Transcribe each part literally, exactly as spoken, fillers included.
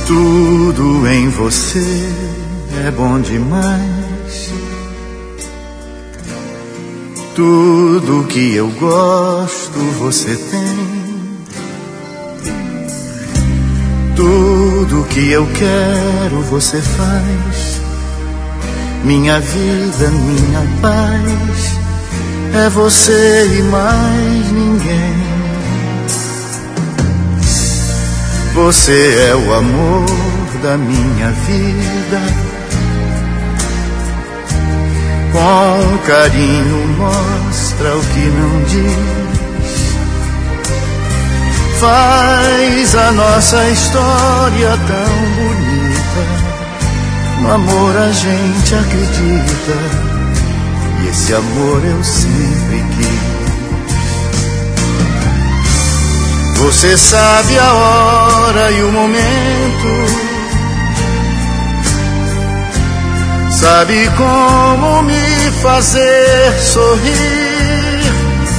Tudo em você é bom demais. Tudo que eu gosto você tem. Tudo que eu quero você faz. Minha vida, minha paz, é você e mais ninguém. Você é o amor da minha vida. Com carinho mostra o que não diz. Faz a nossa história tão bonita. No amor a gente acredita. E esse amor eu sempre quis. Você sabe a hora e o momento. Sabe como me fazer sorrir.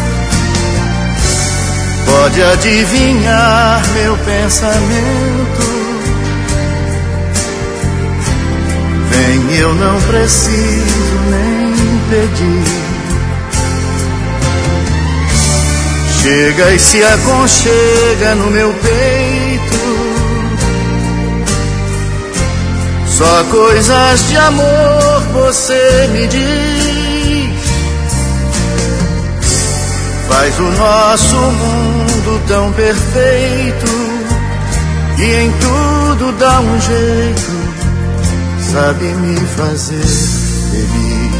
Pode adivinhar meu pensamento. Vem, eu não preciso nem pedir. Chega e se aconchega no meu peito. Só coisas de amor você me diz. Faz o nosso mundo tão perfeito. E em tudo dá um jeito. Sabe me fazer feliz.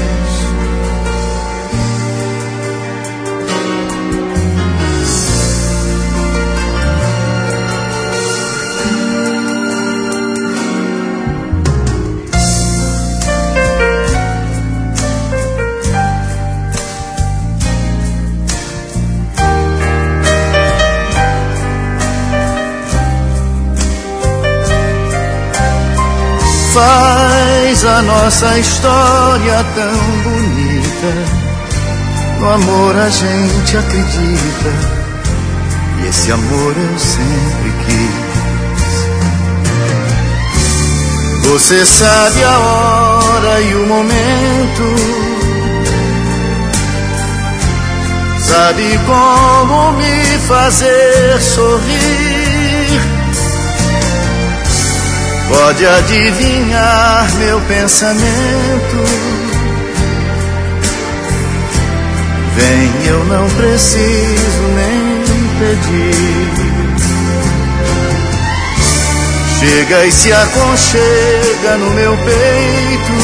Faz a nossa história tão bonita. No amor a gente acredita. E esse amor eu sempre quis. Você sabe a hora e o momento. Sabe como me fazer sorrir. Pode adivinhar meu pensamento. Vem, eu não preciso nem pedir. Chega e se aconchega no meu peito.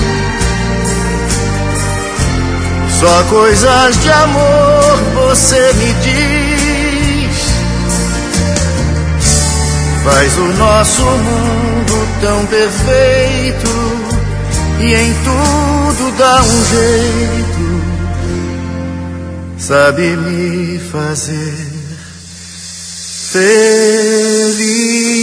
Só coisas de amor você me diz. Faz o nosso mundo tão perfeito. E em tudo dá um jeito. Sabe me fazer feliz.